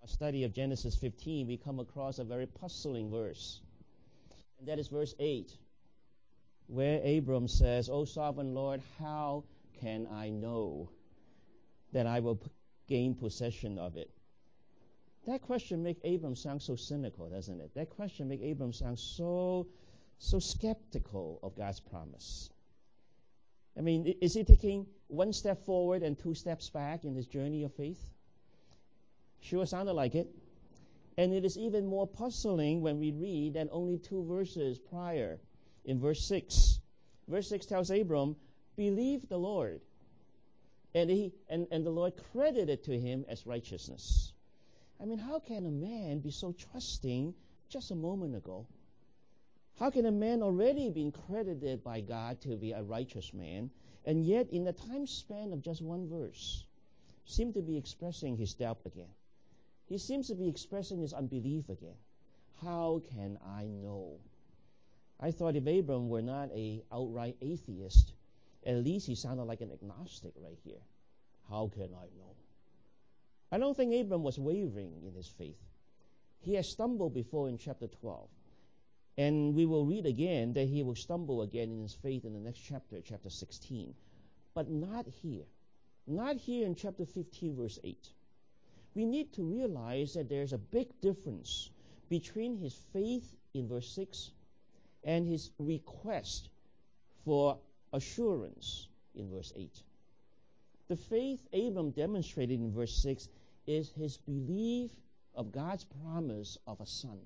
study of Genesis 15, we come across a very puzzling verse. And that is verse 8, where Abram says, O sovereign Lord, how can I know that I will gain possession of it? That question makes Abram sound so cynical, doesn't it? That question makes Abram sound so skeptical of God's promise. I mean, is he taking one step forward and two steps back in his journey of faith? Sure sounded like it. And it is even more puzzling when we read that only 2 verses prior, in verse 6. Verse 6 tells Abram, believe the Lord. And the Lord credited to him as righteousness. I mean, how can a man be so trusting just a moment ago? How can a man already be credited by God to be a righteous man, and yet in the time span of just one verse, seem to be expressing his doubt again? He seems to be expressing his unbelief again. How can I know? I thought if Abram were not an outright atheist, at least he sounded like an agnostic right here. How can I know? I don't think Abram was wavering in his faith. He has stumbled before in chapter 12. And we will read again that he will stumble again in his faith in the next chapter, chapter 16. But not here. Not here in chapter 15, verse 8. We need to realize that there's a big difference between his faith in verse 6 and his request for assurance in verse 8. The faith Abram demonstrated in verse 6 is his belief of God's promise of a son.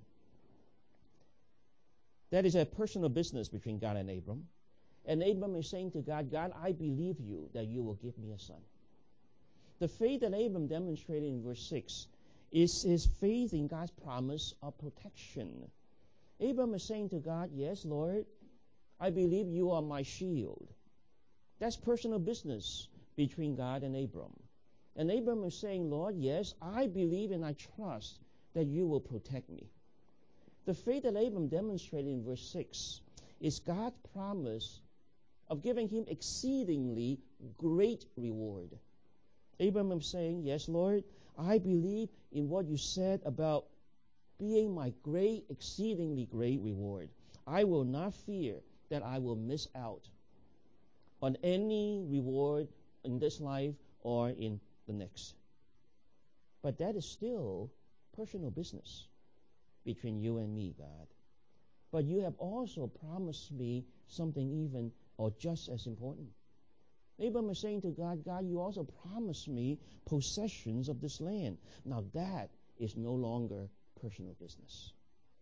That is a personal business between God and Abram. And Abram is saying to God, God, I believe you that you will give me a son. The faith that Abram demonstrated in verse 6 is his faith in God's promise of protection. Abram is saying to God, yes, Lord, I believe you are my shield. That's personal business between God and Abram. And Abram is saying, Lord, yes, I believe and I trust that you will protect me. The faith that Abram demonstrated in verse 6 is God's promise of giving him exceedingly great reward. Abram is saying, yes, Lord, I believe in what you said about being my great, exceedingly great reward. I will not fear that I will miss out on any reward in this life or in the next. But that is still personal business between you and me, God. But you have also promised me something even or just as important. Abram is saying to God, God, you also promised me possessions of this land. Now that is no longer personal business.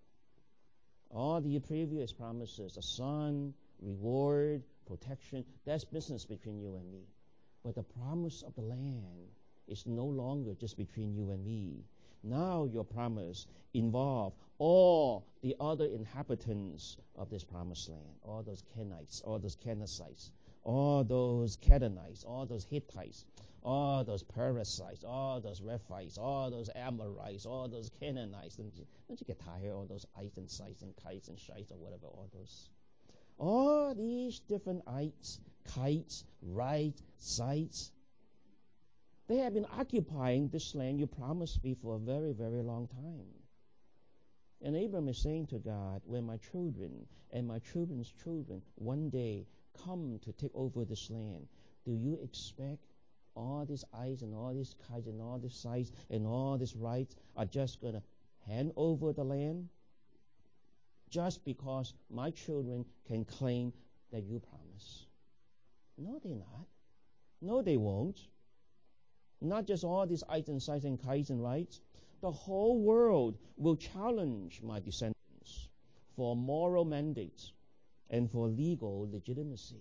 All the previous promises, a son, reward, protection, that's business between you and me. But the promise of the land is no longer just between you and me. Now your promise involves all the other inhabitants of this promised land, all those Kenites, all those Kenizzites, all those Canaanites, all those Hittites, all those Perizzites, all those Rephites, all those Amorites, all those Canaanites. Don't you get tired of all those ites and sites and kites and shites or whatever, all those? All these different ites, kites, rites, sites, they have been occupying this land you promised me for a very, very long time. And Abram is saying to God, when my children and my children's children one day come to take over this land, do you expect all these ites and all these kites and all these sites and all these rites are just going to hand over the land just because my children can claim that you promise? No, they're not. No, they won't. Not just all these ites and sites and kites and rites. The whole world will challenge my descendants for moral mandates and for legal legitimacy.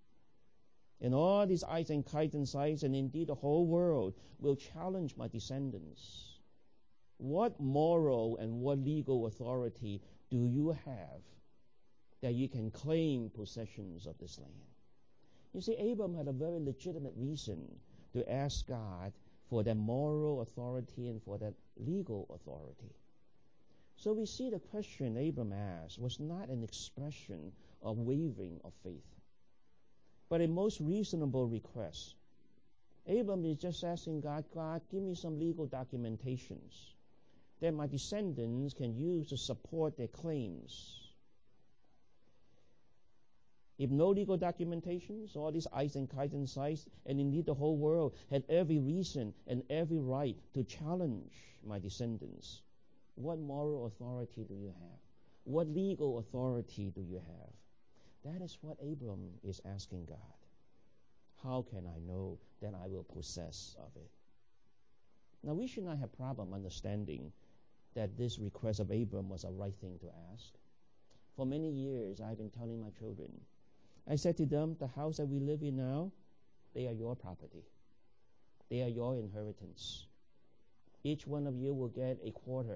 And all these ites and kites and sites, and indeed the whole world, will challenge my descendants. What moral and what legal authority do you have that you can claim possessions of this land? You see, Abram had a very legitimate reason to ask God for that moral authority and for that legal authority. So we see the question Abram asked was not an expression of wavering of faith, but a most reasonable request. Abram is just asking God, God, give me some legal documentations that my descendants can use to support their claims. If no legal documentations, all these ice and kites and sites, and indeed the whole world had every reason and every right to challenge my descendants, what moral authority do you have? What legal authority do you have? That is what Abram is asking God. How can I know that I will possess of it? Now, we should not have problem understanding that this request of Abram was a right thing to ask. For many years, I've been telling my children, I said to them, the house that we live in now, they are your property. They are your inheritance. Each one of you will get a quarter.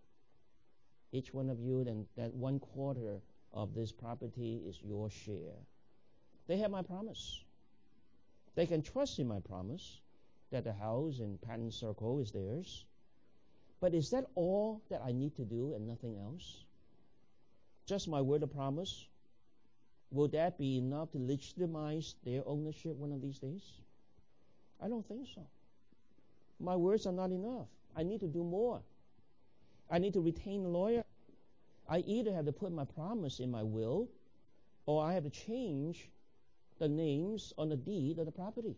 Each one of you, then that 1/4 of this property is your share. They have my promise. They can trust in my promise that the house in Patton Circle is theirs. But is that all that I need to do and nothing else? Just my word of promise? Will that be enough to legitimize their ownership one of these days? I don't think so. My words are not enough. I need to do more. I need to retain a lawyer. I either have to put my promise in my will, or I have to change the names on the deed of the property.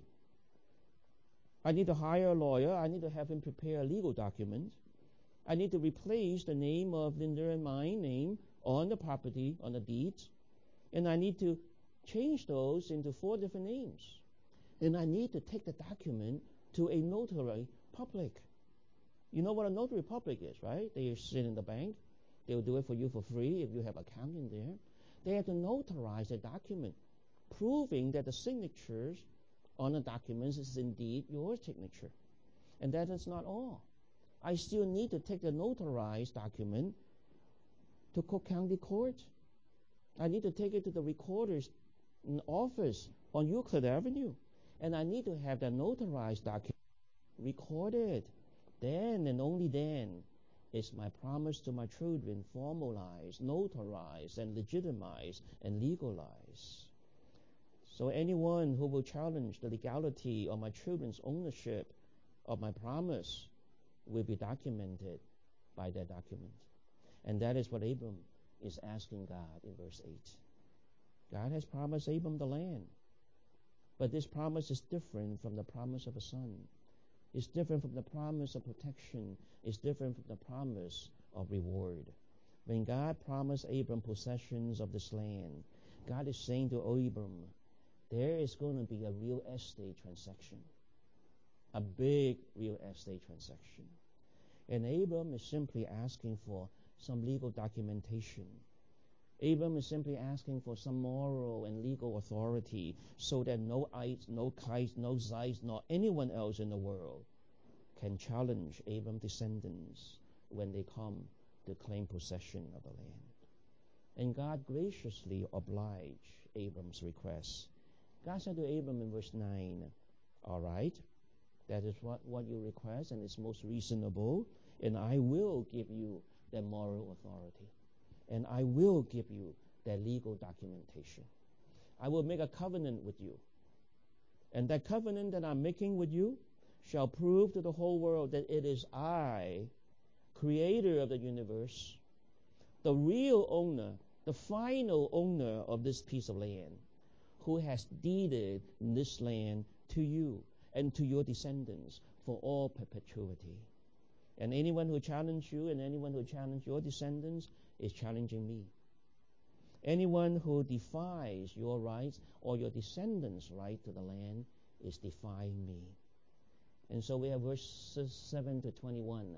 I need to hire a lawyer. I need to have him prepare a legal document. I need to replace the name of Linda and my name on the property, on the deeds. And I need to change those into 4 different names. And I need to take the document to a notary public. You know what a notary public is, right? They sit in the bank. They'll do it for you for free if you have account in there. They have to notarize the document, proving that the signatures on the documents is indeed your signature. And that is not all. I still need to take the notarized document to Cook County Court. I need to take it to the recorder's office on Euclid Avenue. And I need to have the notarized document recorded. Then and only then is my promise to my children formalized, notarized, and legitimized and legalized. So anyone who will challenge the legality of my children's ownership of my promise will be documented by that document. And that is what Abram is asking God in verse 8. God has promised Abram the land. But this promise is different from the promise of a son. It's different from the promise of protection. It's different from the promise of reward. When God promised Abram possessions of this land, God is saying to Abram, there is going to be a real estate transaction. A big real estate transaction. And Abram is simply asking for some legal documentation. Abram is simply asking for some moral and legal authority so that no ites, no kites, no zeites, nor anyone else in the world can challenge Abram's descendants when they come to claim possession of the land. And God graciously obliged Abram's request. God said to Abram in verse 9, all right, that is what you request, and it's most reasonable, and I will give you that moral authority. And I will give you that legal documentation. I will make a covenant with you. And that covenant that I'm making with you shall prove to the whole world that it is I, creator of the universe, the real owner, the final owner of this piece of land, who has deeded this land to you and to your descendants for all perpetuity. And anyone who challenges you and anyone who challenges your descendants is challenging me. Anyone who defies your rights or your descendants' right to the land is defying me. And so we have verses 7 to 21.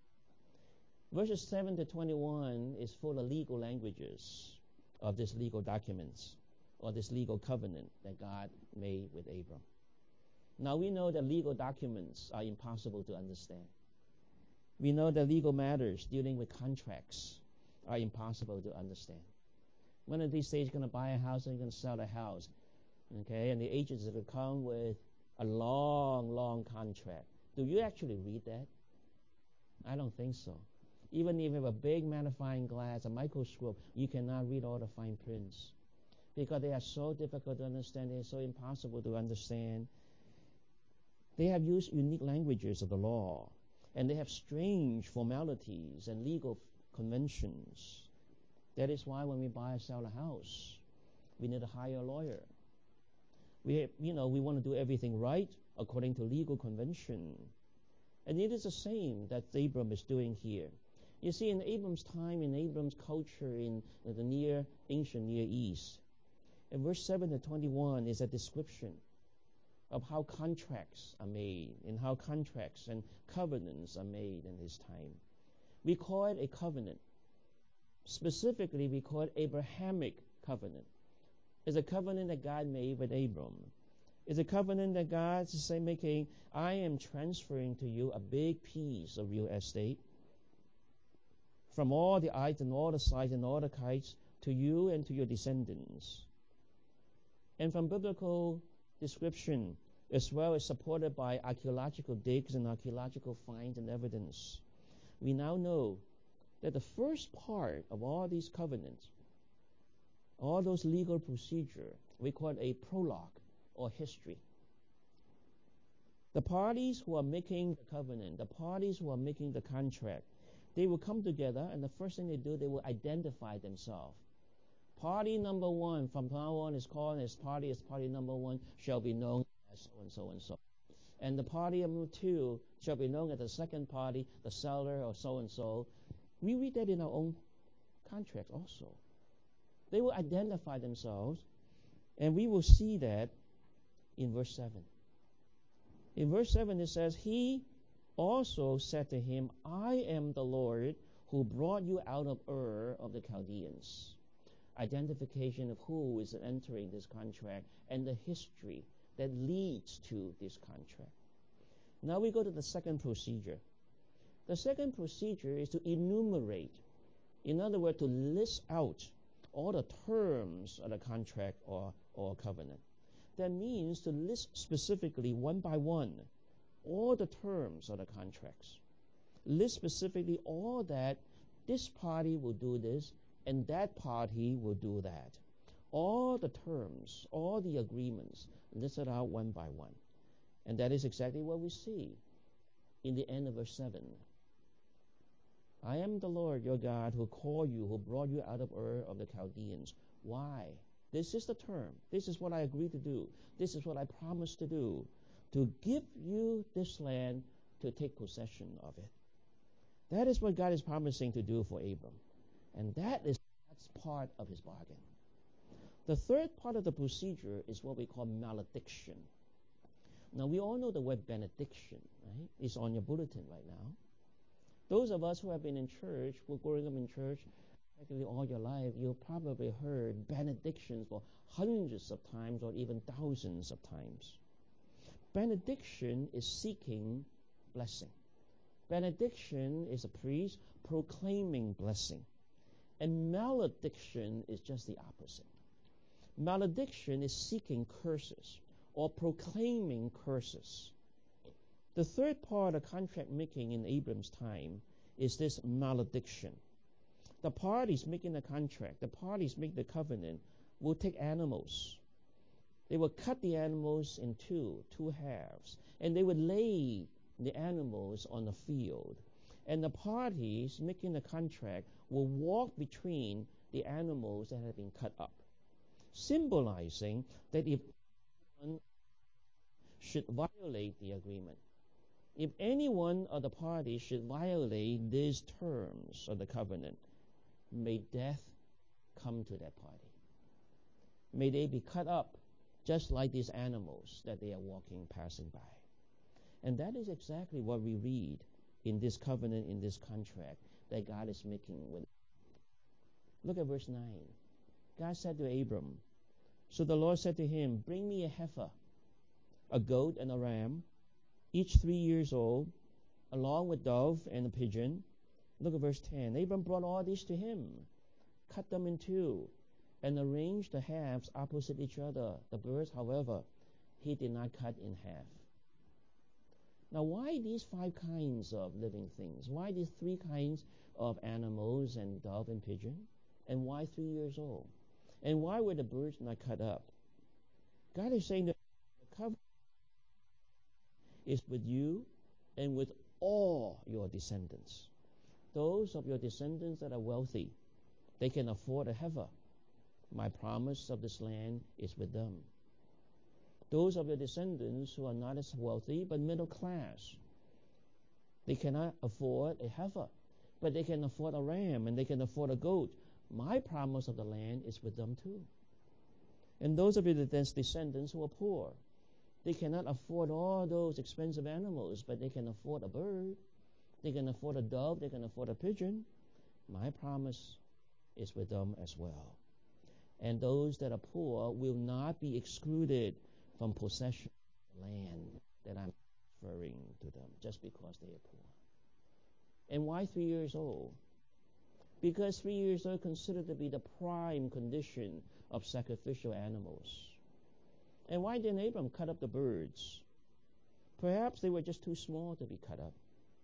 Verses 7 to 21 is full of legal languages of this legal documents or this legal covenant that God made with Abram. Now we know that legal documents are impossible to understand. We know that legal matters dealing with contracts are impossible to understand. One of these days, you're going to buy a house and you're going to sell a house. Okay, and the agents are going to come with a long, long contract. Do you actually read that? I don't think so. Even if you have a big magnifying glass, a microscope, you cannot read all the fine prints because they are so difficult to understand. They are so impossible to understand. They have used unique languages of the law. And they have strange formalities and legal conventions. That is why when we buy or sell a house, we need to hire a lawyer. We want to do everything right according to legal convention. And it is the same that Abram is doing here. You see, in Abram's time, in Abram's culture, in the ancient Near East, in verse 7 to 21 is a description of how contracts are made and how contracts and covenants are made in his time. We call it a covenant. Specifically, we call it Abrahamic covenant. It's a covenant that God made with Abram. It's a covenant that God is saying, I am transferring to you a big piece of real estate from all the ites and all the sides and all the kites to you and to your descendants. And from biblical description, as well as supported by archaeological digs and archaeological finds and evidence, we now know that the first part of all these covenants, all those legal procedure, we call it a prologue or history. The parties who are making the covenant, the parties who are making the contract, they will come together, and the first thing they do, they will identify themselves. Party number one from now on is called as party number one shall be known as so and so and so. And the party number two shall be known as the second party, the seller or so and so. We read that in our own contract also. They will identify themselves, and we will see that in verse 7. In verse 7 it says, He also said to him, I am the Lord who brought you out of Ur of the Chaldeans. Identification of who is entering this contract and the history that leads to this contract. Now we go to the second procedure. The second procedure is to enumerate. In other words, to list out all the terms of the contract or covenant. That means to list specifically one by one all the terms of the contracts. List specifically all that this party will do this and that party will do that. All the terms, all the agreements listed out one by one. And that is exactly what we see in the end of verse 7. I am the Lord your God who called you, who brought you out of Ur of the Chaldeans. Why? This is the term. This is what I agreed to do. This is what I promised to do. To give you this land to take possession of it. That is what God is promising to do for Abram. And that's part of his bargain. The third part of the procedure is what we call malediction. Now, we all know the word benediction, right? It's on your bulletin right now. Those of us who have been in church, who are growing up in church, practically all your life, you've probably heard benedictions for hundreds of times or even thousands of times. Benediction is seeking blessing. Benediction is a priest proclaiming blessing. And malediction is just the opposite. Malediction is seeking curses or proclaiming curses. The third part of contract making in Abram's time is this malediction. The parties making the contract, the parties making the covenant, will take animals. They will cut the animals in two halves, and they would lay the animals on the field. And the parties making the contract will walk between the animals that have been cut up, symbolizing that if anyone should violate the agreement, if any one of the parties should violate these terms of the covenant, may death come to that party. May they be cut up just like these animals that they are passing by. And that is exactly what we read in this covenant, in this contract that God is making with. Look at verse 9. God said to Abram, so the Lord said to him, bring me a heifer, a goat and a ram, each 3 years old, along with dove and a pigeon. Look at verse 10. Abram brought all these to him, cut them in two, and arranged the halves opposite each other. The birds, however, he did not cut in half. Now, why these 5 kinds of living things? Why these 3 kinds of animals and dove and pigeon? And why 3 years old? And why were the birds not cut up? God is saying that the covenant is with you and with all your descendants. Those of your descendants that are wealthy, they can afford a heifer. My promise of this land is with them. Those of your descendants who are not as wealthy but middle class, they cannot afford a heifer, but they can afford a ram and they can afford a goat. My promise of the land is with them too. And those of your descendants who are poor, they cannot afford all those expensive animals, but they can afford a bird, they can afford a dove, they can afford a pigeon. My promise is with them as well. And those that are poor will not be excluded from possession of land that I'm referring to them just because they are poor. And why 3 years old? Because 3 years old considered to be the prime condition of sacrificial animals. And why didn't Abram cut up the birds? Perhaps they were just too small to be cut up.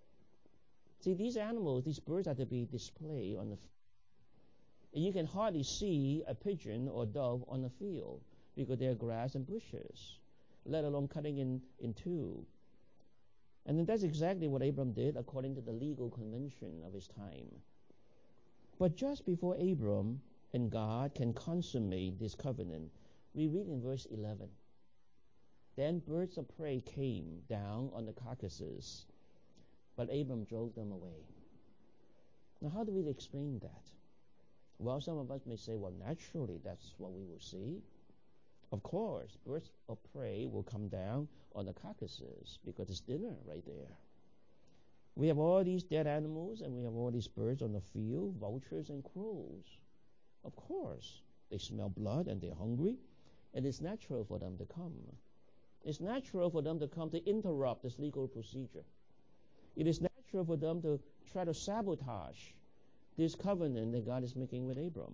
See, these animals, these birds are to be displayed on the field. And you can hardly see a pigeon or dove on the field because they're grass and bushes, let alone cutting in two. And then that's exactly what Abram did according to the legal convention of his time. But just before Abram and God can consummate this covenant, we read in verse 11, then birds of prey came down on the carcasses, but Abram drove them away. Now, how do we explain that? Well, some of us may say, well, naturally, that's what we will see. Of course, birds of prey will come down on the carcasses because it's dinner right there. We have all these dead animals and we have all these birds on the field, vultures and crows. Of course, they smell blood and they're hungry, and it's natural for them to come. It's natural for them to come to interrupt this legal procedure. It is natural for them to try to sabotage this covenant that God is making with Abram.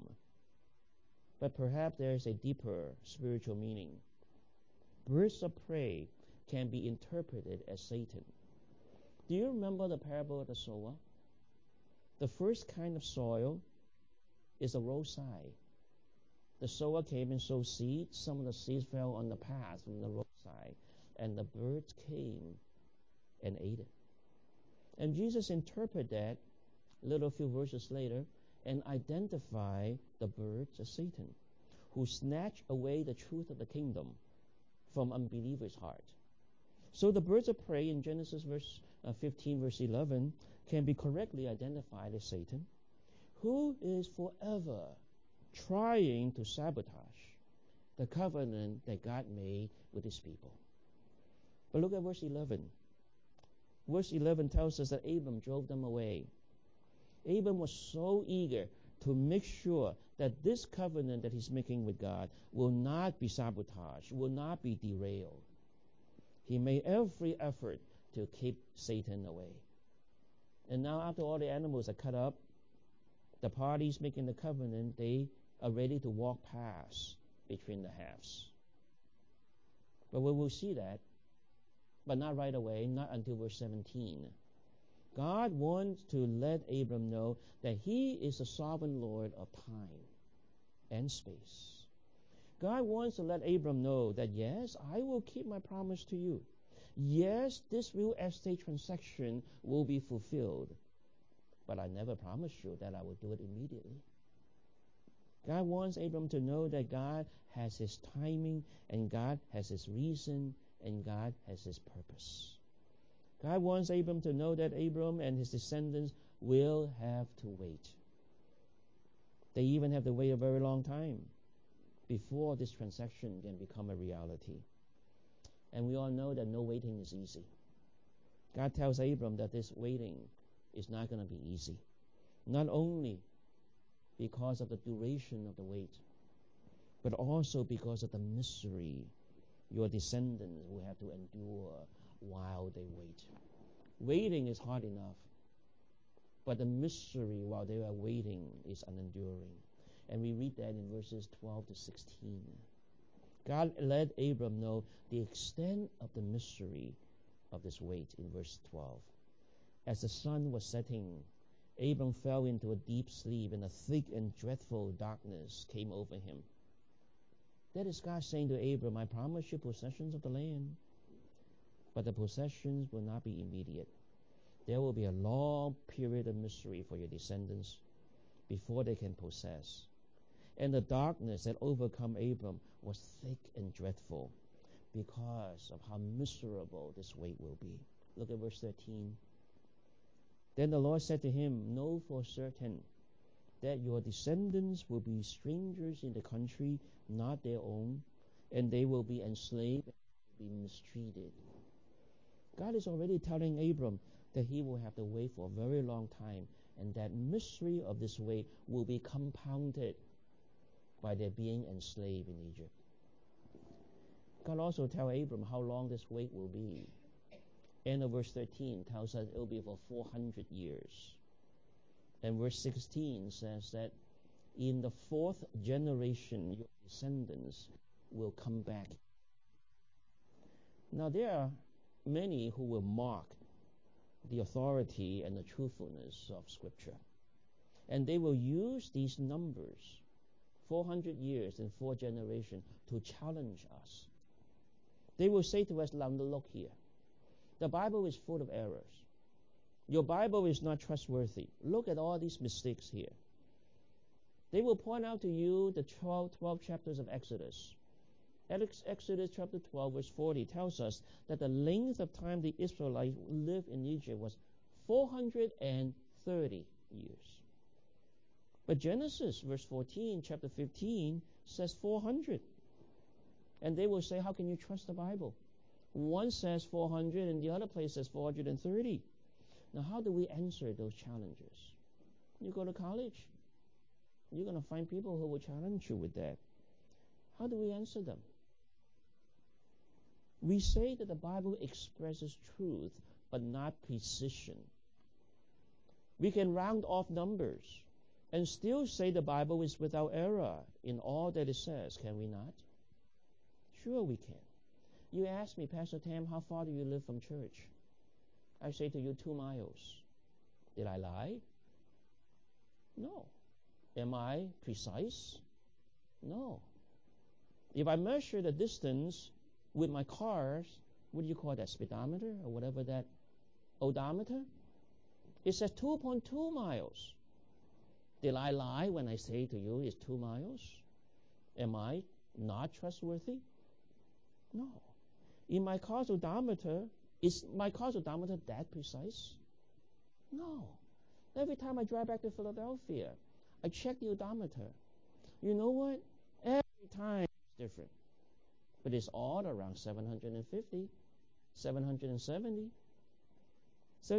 But perhaps there is a deeper spiritual meaning. Birds of prey can be interpreted as Satan. Do you remember the parable of the sower? The first kind of soil is a roadside. The sower came and sowed seeds. Some of the seeds fell on the path from the roadside, and the birds came and ate it. And Jesus interpreted that a little few verses later and identify the birds as Satan, who snatch away the truth of the kingdom from unbelievers' heart. So the birds of prey in Genesis 15, verse 11, can be correctly identified as Satan, who is forever trying to sabotage the covenant that God made with his people. But look at verse 11. Verse 11 tells us that Abram drove them away. Abram was so eager to make sure that this covenant that he's making with God will not be sabotaged, will not be derailed. He made every effort to keep Satan away. And now after all the animals are cut up, the parties making the covenant, they are ready to walk past between the halves. But we will see that, but not right away, not until verse 17. God wants to let Abram know that he is the sovereign Lord of time and space. God wants to let Abram know that, yes, I will keep my promise to you. Yes, this real estate transaction will be fulfilled, but I never promised you that I will do it immediately. God wants Abram to know that God has his timing, and God has his reason, and God has his purpose. God wants Abram to know that Abram and his descendants will have to wait. They even have to wait a very long time before this transaction can become a reality. And we all know that no waiting is easy. God tells Abram that this waiting is not going to be easy. Not only because of the duration of the wait, but also because of the misery your descendants will have to endure while they wait. Waiting is hard enough, but the misery while they are waiting is unenduring. And we read that in verses 12 to 16. God let Abram know the extent of the misery of this wait in verse 12. As the sun was setting, Abram fell into a deep sleep, and a thick and dreadful darkness came over him. That is God saying to Abram, I promise you possessions of the land, but the possessions will not be immediate. There will be a long period of misery for your descendants before they can possess. And the darkness that overcome Abram was thick and dreadful because of how miserable this wait will be. Look at verse 13. Then the Lord said to him, know for certain that your descendants will be strangers in the country, not their own, and they will be enslaved and be mistreated. God is already telling Abram that he will have to wait for a very long time, and that misery of this wait will be compounded by their being enslaved in Egypt. God also tells Abram how long this wait will be. End of verse 13 tells us it will be for 400 years. And verse 16 says that in the fourth generation, your descendants will come back. Now, there are many who will mock the authority and the truthfulness of Scripture. And they will use these numbers, 400 years and 4 generations, to challenge us. They will say to us, now look here. The Bible is full of errors. Your Bible is not trustworthy. Look at all these mistakes here. They will point out to you the 12 chapters of Exodus. Exodus chapter 12, verse 40 tells us that the length of time the Israelites lived in Egypt was 430 years. But Genesis, verse 14, chapter 15, says 400. And they will say, how can you trust the Bible? One says 400 and the other place says 430. Now, how do we answer those challenges? You go to college, you're going to find people who will challenge you with that. How do we answer them? We say that the Bible expresses truth, but not precision. We can round off numbers and still say the Bible is without error in all that it says, can we not? Sure we can. You ask me, Pastor Tam, how far do you live from church? I say to you, 2 miles. Did I lie? No. Am I precise? No. If I measure the distance with my cars, what do you call that, speedometer or whatever that, odometer? It says 2.2 miles. Did I lie when I say to you it's 2 miles? Am I not trustworthy? No. In my car's odometer, is my car's odometer that precise? No. Every time I drive back to Philadelphia, I check the odometer. You know what? Every time it's different. But it's all around 750, 770. So,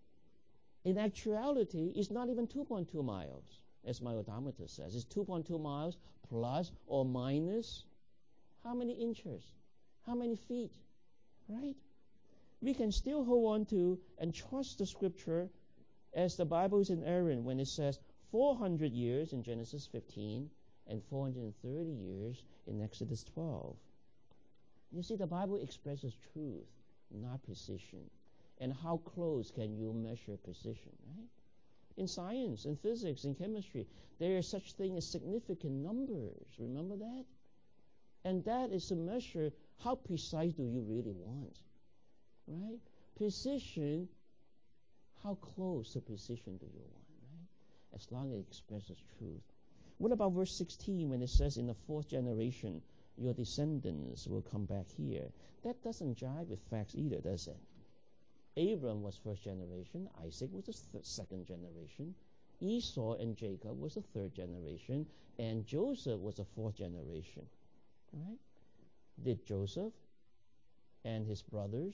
in actuality, it's not even 2.2 miles, as my odometer says. It's 2.2 miles plus or minus how many inches? How many feet? Right? We can still hold on to and trust the Scripture as the Bible is inerrant when it says 400 years in Genesis 15 and 430 years in Exodus 12. You see, the Bible expresses truth, not precision. And how close can you measure precision, right? In science, in physics, in chemistry, there is such thing as significant numbers. Remember that? And that is to measure how precise do you really want, right? Precision, how close to precision do you want, right? As long as it expresses truth. What about verse 16 when it says in the 4th generation, your descendants will come back here? That doesn't jive with facts either, does it? Abram was 1st generation. Isaac was the 2nd generation. Esau and Jacob was the 3rd generation. And Joseph was the 4th generation. Right? Did Joseph and his brothers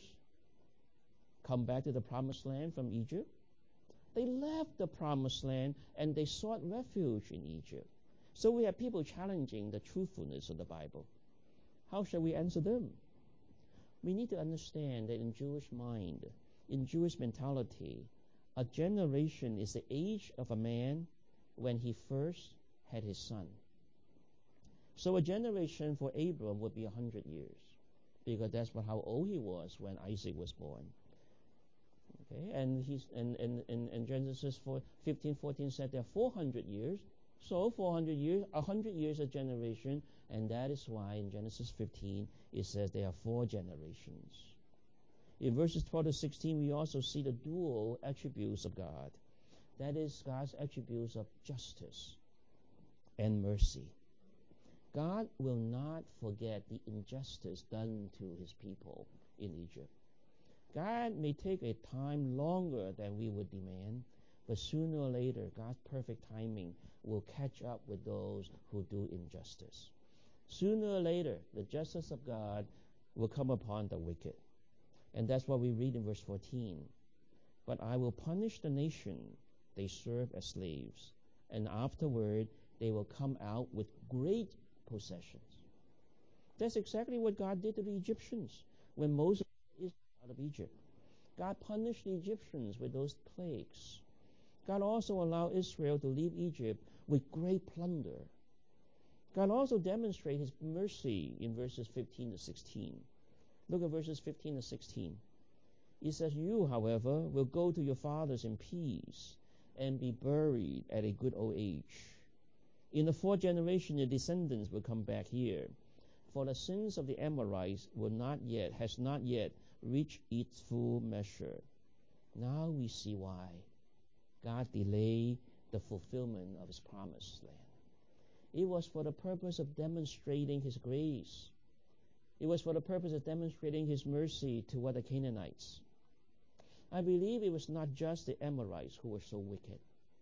come back to the promised land from Egypt? They left the promised land and they sought refuge in Egypt. So we have people challenging the truthfulness of the Bible. How shall we answer them? We need to understand that in Jewish mind, in Jewish mentality, a generation is the age of a man when he first had his son. So a generation for Abram would be 100 years, because that's how old he was when Isaac was born. Okay, and Genesis 15:14 said there are 400 years. So 400 years, 100 years a generation, and that is why in Genesis 15 it says there are 4 generations. In verses 12 to 16, we also see the dual attributes of God. That is, God's attributes of justice and mercy. God will not forget the injustice done to his people in Egypt. God may take a time longer than we would demand, but sooner or later, God's perfect timing will catch up with those who do injustice. Sooner or later, the justice of God will come upon the wicked. And that's what we read in verse 14. But I will punish the nation they serve as slaves, and afterward they will come out with great possessions. That's exactly what God did to the Egyptians when Moses is out of Egypt. God punished the Egyptians with those plagues. God also allowed Israel to leave Egypt with great plunder. God also demonstrated his mercy in verses 15 to 16. Look at verses 15 to 16. It says, You, however, will go to your fathers in peace and be buried at a good old age. In the fourth generation, your descendants will come back here, for the sins of the Amorites has not yet reached its full measure. Now we see why God delayed the fulfillment of his promised land. It was for the purpose of demonstrating his grace. It was for the purpose of demonstrating his mercy toward the Canaanites. I believe it was not just the Amorites who were so wicked.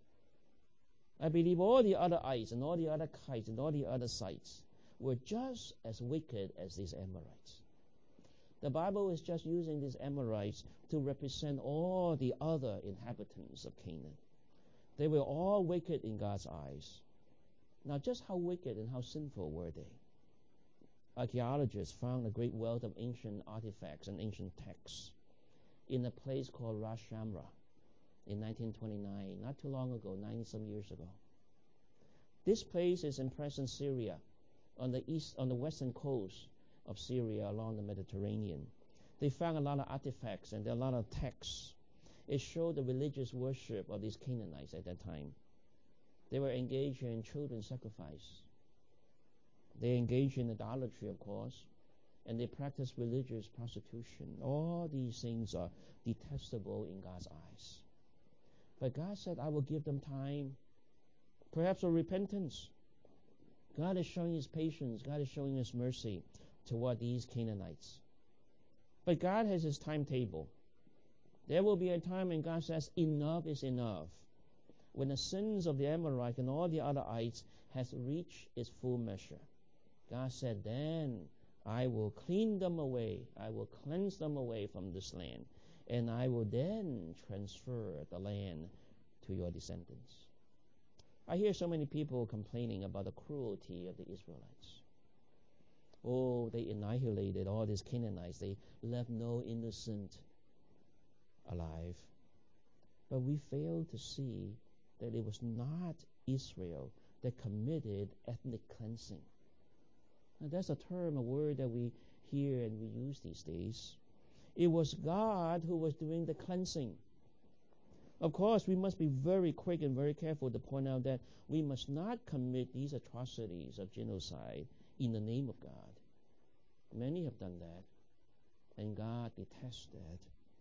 I believe all the other ites and all the other kites and all the other sites were just as wicked as these Amorites. The Bible is just using these Amorites to represent all the other inhabitants of Canaan. They were all wicked in God's eyes. Now, just how wicked and how sinful were they? Archaeologists found a great wealth of ancient artifacts and ancient texts in a place called Ras Shamra in 1929, not too long ago, 90-some years ago. This place is in present Syria, on the western coast of Syria along the Mediterranean. They found a lot of artifacts and there are a lot of texts. It showed the religious worship of these Canaanites at that time. They were engaged in children sacrifice. They engaged in idolatry, of course, and they practiced religious prostitution. All these things are detestable in God's eyes. But God said, I will give them time, perhaps of repentance. God is showing his patience. God is showing his mercy toward these Canaanites. But God has his timetable. There will be a time when God says, enough is enough. When the sins of the Amorites and all the other ites has reached its full measure. God said, then I will clean them away. I will cleanse them away from this land. And I will then transfer the land to your descendants. I hear so many people complaining about the cruelty of the Israelites. Oh, they annihilated all these Canaanites. They left no innocent alive. But we fail to see that it was not Israel that committed ethnic cleansing. Now, that's a term, a word that we hear and we use these days. It was God who was doing the cleansing. Of course, we must be very quick and very careful to point out that we must not commit these atrocities of genocide in the name of God. Many have done that, and God detests that.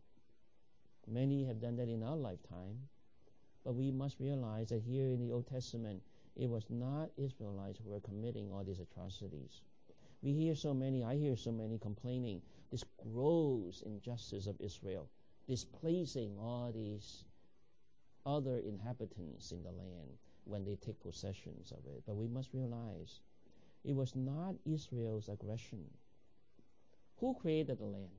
Many have done that in our lifetime, but we must realize that here in the Old Testament, it was not Israelites who were committing all these atrocities. I hear so many complaining this gross injustice of Israel, displacing all these other inhabitants in the land when they take possessions of it. But we must realize it was not Israel's aggression. Who created the land?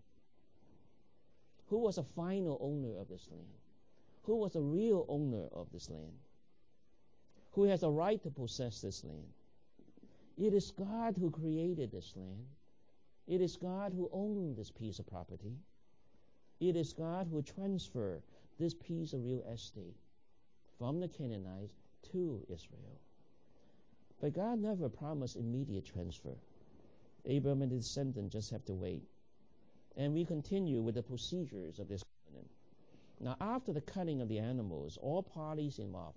Who was the final owner of this land? Who was the real owner of this land? Who has the right to possess this land? It is God who created this land. It is God who owned this piece of property. It is God who transferred this piece of real estate from the Canaanites to Israel. But God never promised immediate transfer. Abraham and his descendants just have to wait. And we continue with the procedures of this covenant. Now, after the cutting of the animals, all parties involved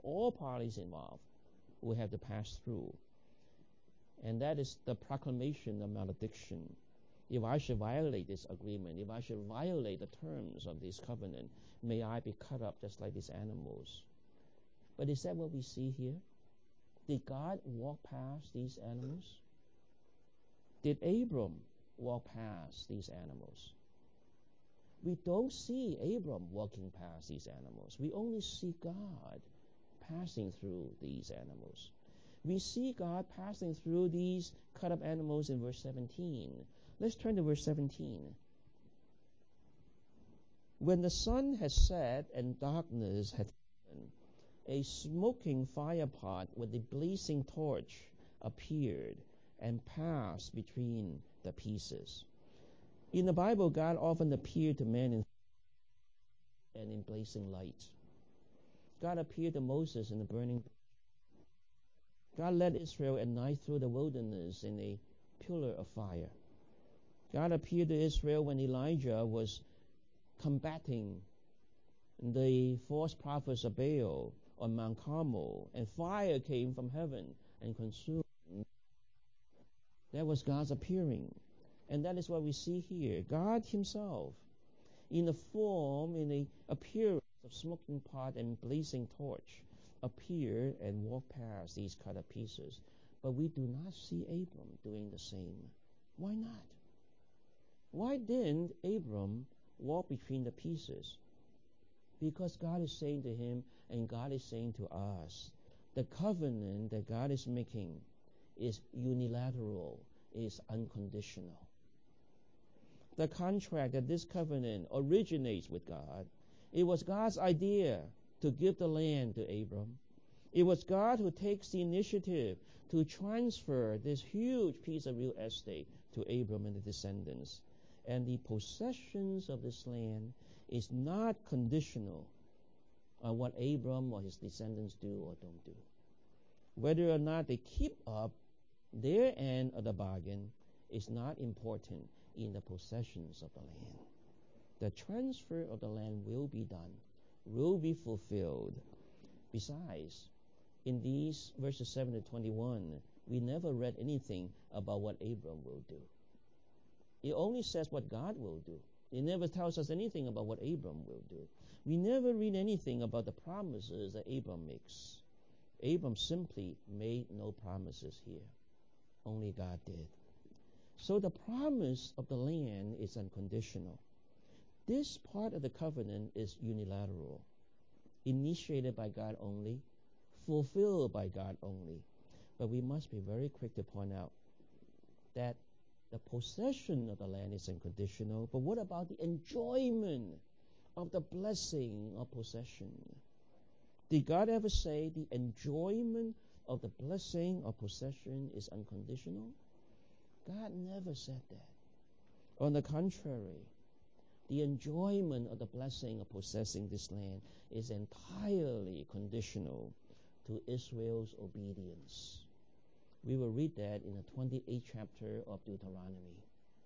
will have to pass through. And that is the proclamation of malediction. If I should violate this agreement, if I should violate the terms of this covenant, may I be cut up just like these animals. But is that what we see here? Did God walk past these animals? Did Abram walk past these animals? We don't see Abram walking past these animals. We only see God passing through these animals. We see God passing through these cut up animals in verse 17. Let's turn to verse 17. When the sun had set and darkness had fallen, a smoking firepot with a blazing torch appeared and passed between the pieces. In the Bible, God often appeared to men in blazing light. God appeared to Moses in the burning bush. God led Israel at night through the wilderness in a pillar of fire. God appeared to Israel when Elijah was combating the false prophets of Baal on Mount Carmel, and fire came from heaven and consumed. That was God's appearing. And that is what we see here. God himself, in the appearance of smoking pot and blazing torch, appeared and walked past these cut up pieces. But we do not see Abram doing the same. Why not? Why didn't Abram walk between the pieces? Because God is saying to him, and God is saying to us, the covenant that God is making is unilateral, is unconditional. The contract that this covenant originates with God, it was God's idea to give the land to Abram. It was God who takes the initiative to transfer this huge piece of real estate to Abram and the descendants. And the possessions of this land is not conditional on what Abram or his descendants do or don't do. Whether or not they keep up their end of the bargain is not important in the possessions of the land. The transfer of the land will be done, will be fulfilled. Besides, in these verses 7 to 21, we never read anything about what Abram will do. It only says what God will do. It never tells us anything about what Abram will do. We never read anything about the promises that Abram makes. Abram simply made no promises here. Only God did. So the promise of the land is unconditional. This part of the covenant is unilateral, initiated by God only, fulfilled by God only. But we must be very quick to point out that the possession of the land is unconditional. But what about the enjoyment of the blessing of possession? Did God ever say the enjoyment of the blessing of possession is unconditional? God never said that. On the contrary, the enjoyment of the blessing of possessing this land is entirely conditional to Israel's obedience. We will read that in the 28th chapter of Deuteronomy.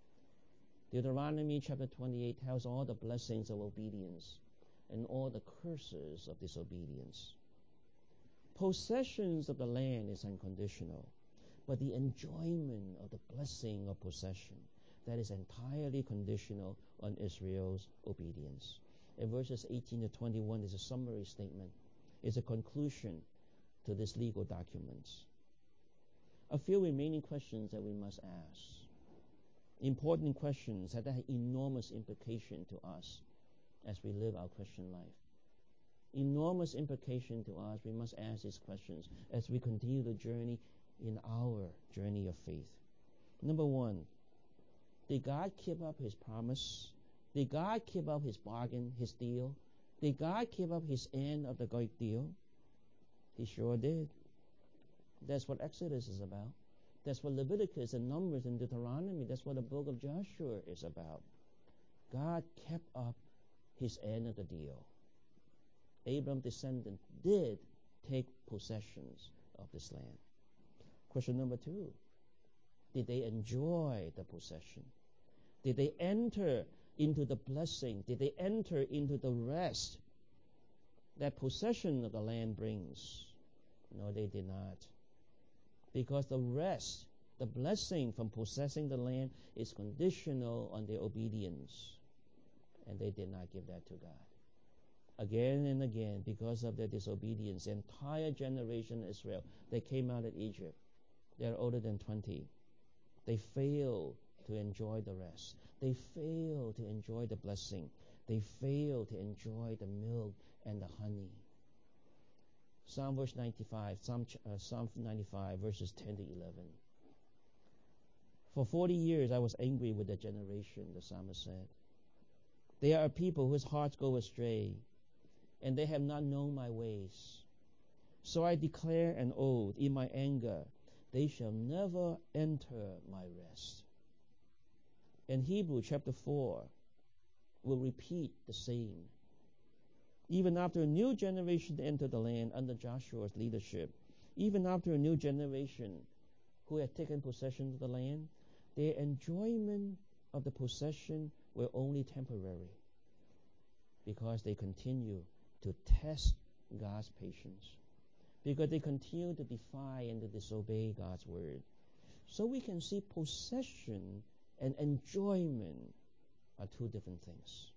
Deuteronomy chapter 28 tells all the blessings of obedience and all the curses of disobedience. Possessions of the land is unconditional, but the enjoyment of the blessing of possession, that is entirely conditional on Israel's obedience. In verses 18 to 21 is a summary statement, is a conclusion to this legal document. A few remaining questions that we must ask. Important questions that have enormous implication to us as we live our Christian life. Enormous implication to us. We must ask these questions as we continue the journey in our journey of faith. Number one, did God keep up his promise? Did God keep up his bargain, his deal? Did God keep up his end of the great deal? He sure did. That's what Exodus is about. That's what Leviticus and Numbers and Deuteronomy, that's what the book of Joshua is about. God kept up his end of the deal. Abram's descendant did take possessions of this land. Question number two, did they enjoy the possession? Did they enter into the blessing? Did they enter into the rest that possession of the land brings? No, they did not. Because the rest The blessing from possessing the land is conditional on their obedience. And they did not give that to God. Again and again, because of their disobedience, the entire generation of Israel, they came out of Egypt. They're older than 20. They failed to enjoy the rest. They failed to enjoy the blessing. They failed to enjoy the milk and the honey. Psalm 95, verses 10 to 11. For 40 years I was angry with the generation, the psalmist said. They are a people whose hearts go astray, and they have not known my ways. So I declare an oath in my anger, they shall never enter my rest. And Hebrews chapter 4 will repeat the same. Even after a new generation entered the land under Joshua's leadership, even after a new generation who had taken possession of the land, their enjoyment of the possession were only temporary because they continue to test God's patience, because they continue to defy and to disobey God's word. So we can see possession and enjoyment are two different things.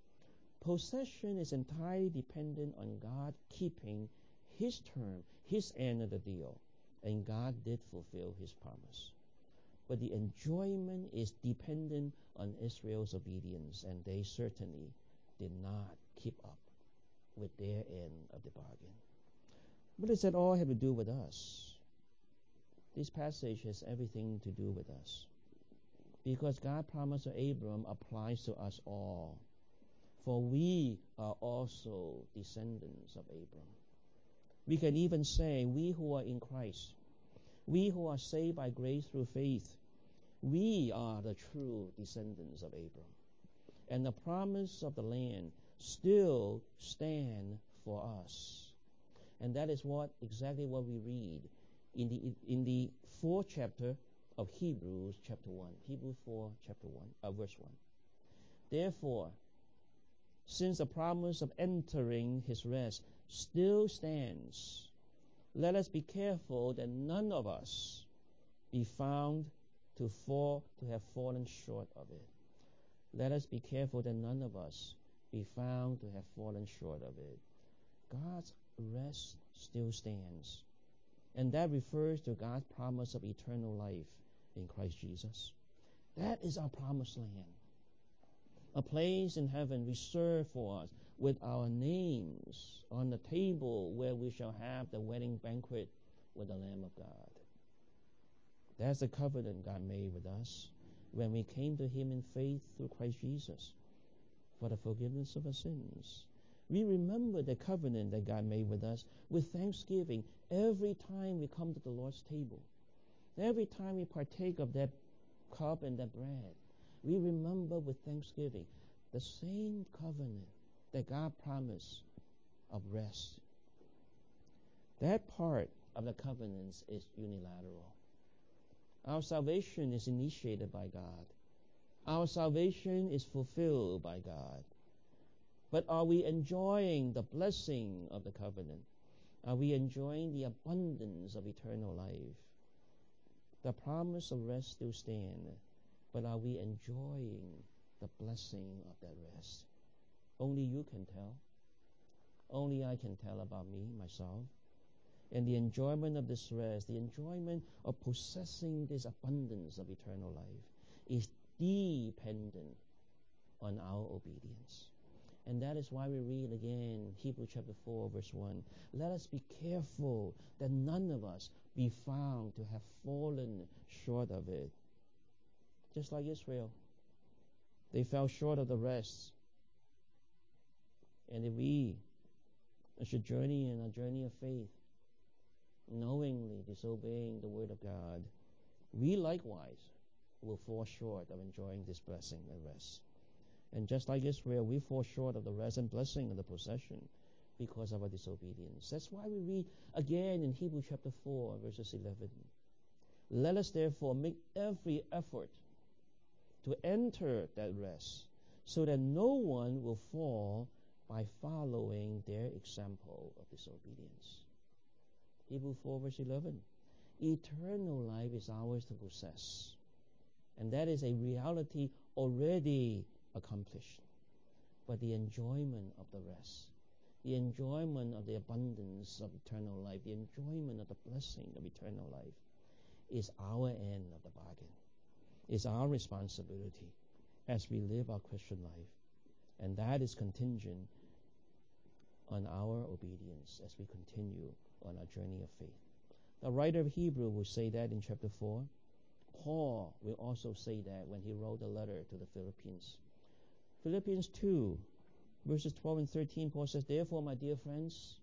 Possession is entirely dependent on God keeping His term, His end of the deal, and God did fulfill His promise. But the enjoyment is dependent on Israel's obedience, and they certainly did not keep up with their end of the bargain. What does that all have to do with us? This passage has everything to do with us, because God's promise to Abram applies to us all. For we are also descendants of Abram. We can even say, we who are in Christ, we who are saved by grace through faith, we are the true descendants of Abram. And the promise of the land still stand for us. And that is exactly what we read in the 4th chapter of Hebrews chapter 1. Hebrews 4 chapter 1, verse 1. Therefore, since the promise of entering his rest still stands, let us be careful that none of us be found to have fallen short of it. Let us be careful that none of us be found to have fallen short of it. God's rest still stands. And that refers to God's promise of eternal life in Christ Jesus. That is our promised land. A place in heaven reserved for us with our names on the table where we shall have the wedding banquet with the Lamb of God. That's the covenant God made with us when we came to Him in faith through Christ Jesus for the forgiveness of our sins. We remember the covenant that God made with us with thanksgiving every time we come to the Lord's table. Every time we partake of that cup and that bread, we remember with thanksgiving the same covenant that God promised of rest. That part of the covenants is unilateral. Our salvation is initiated by God. Our salvation is fulfilled by God. But are we enjoying the blessing of the covenant? Are we enjoying the abundance of eternal life? The promise of rest still stands, but are we enjoying the blessing of that rest? Only you can tell. Only I can tell about me, myself. And the enjoyment of this rest, the enjoyment of possessing this abundance of eternal life is dependent on our obedience. And that is why we read again Hebrews chapter 4 verse 1. Let us be careful that none of us be found to have fallen short of it. Just like Israel, they fell short of the rest. And if we should journey in a journey of faith, knowingly disobeying the word of God, we likewise will fall short of enjoying this blessing and rest. And just like Israel, we fall short of the rest and blessing of the possession because of our disobedience. That's why we read again in Hebrews chapter 4, verses 11. Let us therefore make every effort to enter that rest, so that no one will fall by following their example of disobedience. Hebrews 4, verse 11. Eternal life is ours to possess. And that is a reality already accomplished. But the enjoyment of the rest, the enjoyment of the abundance of eternal life, the enjoyment of the blessing of eternal life is our end of the bargain. It's our responsibility as we live our Christian life. And that is contingent on our obedience as we continue on our journey of faith. The writer of Hebrew will say that in chapter 4. Paul will also say that when he wrote a letter to the Philippians. Philippians 2, verses 12 and 13, Paul says, "Therefore, my dear friends,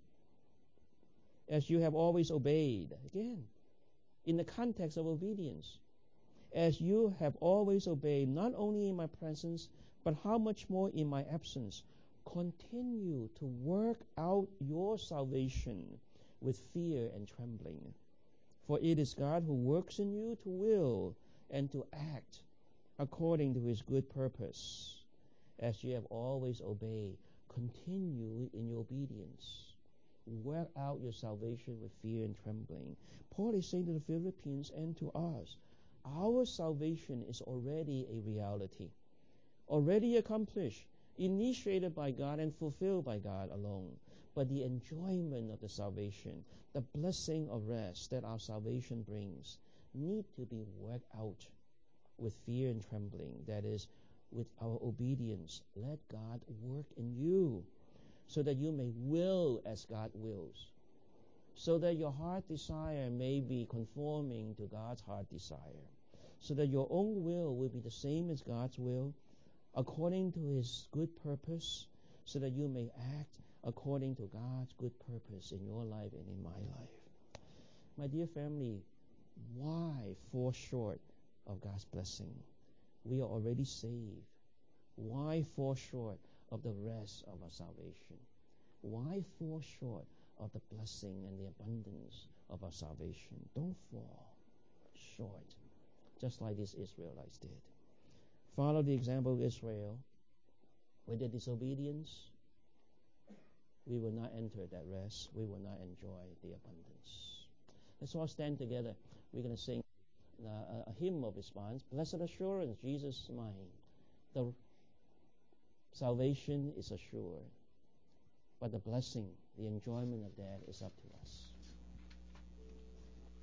as you have always obeyed," again, in the context of obedience, "as you have always obeyed, not only in my presence, but how much more in my absence, continue to work out your salvation with fear and trembling. For it is God who works in you to will and to act according to his good purpose. As you have always obeyed, continue in your obedience. Work out your salvation with fear and trembling." Paul is saying to the Philippians and to us, our salvation is already a reality, already accomplished, initiated by God and fulfilled by God alone. But the enjoyment of the salvation, the blessing of rest that our salvation brings, need to be worked out with fear and trembling. That is, with our obedience. Let God work in you so that you may will as God wills, so that your heart desire may be conforming to God's heart desire, so that your own will be the same as God's will, according to his good purpose, so that you may act according to God's good purpose in your life and in my life. My dear family, why fall short of God's blessing? We are already saved. Why fall short of the rest of our salvation? Why fall short of the blessing and the abundance of our salvation? Don't fall short, just like these Israelites did. Follow the example of Israel. With their disobedience, we will not enter that rest. We will not enjoy the abundance. Let's all stand together. We're going to sing a hymn of response. Blessed assurance, Jesus is mine. The salvation is assured, but the blessing, the enjoyment of that is up to us.